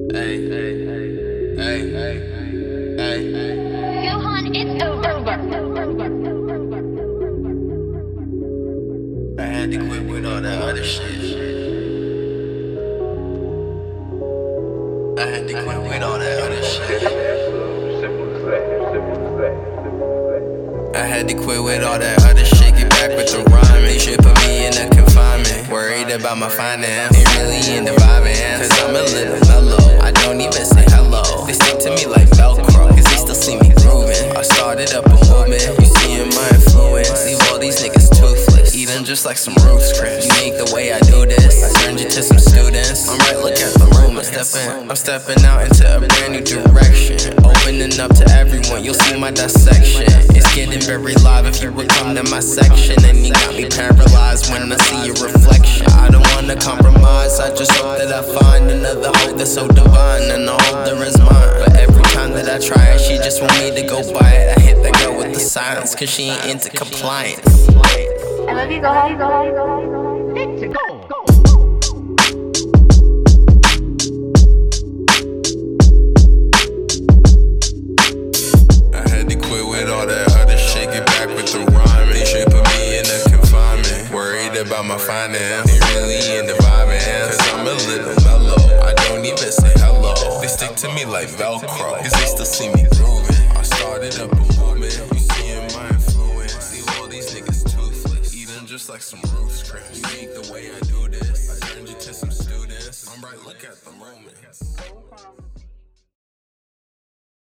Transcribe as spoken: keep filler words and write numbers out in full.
Hey, hey, hey, hey, hey, hey, hey. Johan, it's over. I had to quit with all that other shit. I had to quit with all that other shit. I had to quit with all that other shit. Get back with the rhyming. Shit put me in a confinement. Worried about my finance. Ain't really into vibing. Cause I'm a little mellow. I don't even say hello. They stick to me like Velcro. Cause they still see me grooving. I started up a movement. You seeing my influence. Leave all these niggas toothless. Eating just like some Ruth's Chris. Unique the way I do this. I turned you to some students. I'm right, look at the room. I'm stepping, I'm stepping out into a brand new direction. Opening up to everyone. You'll see my dissection. It's getting very live if you would come to my section. And you got me paralyzed when I see your reflection. I don't wanna compromise. I just hope that I find another hope that's so divine. And I hope there is mine. But every time that I try it, she just want me to go buy it. I hit that girl with the silence, cause she ain't into compliance. I love you, go home, go home, go home. Let's go. I had to quit with all that other shit. Get back with the rhyming. They should put me in a confinement. Worried about my finance. Ain't really into vibing. Cause I'm a little mellow. I don't even say hello. They stick to me like Velcro. Cause they still see me grooving. I started up a movement. You seeing my influence. Leave all these niggas toothless. Eating just like some Ruth's Chris. Unique the way I do this. I turned you to some students. I'm right, look at the moment.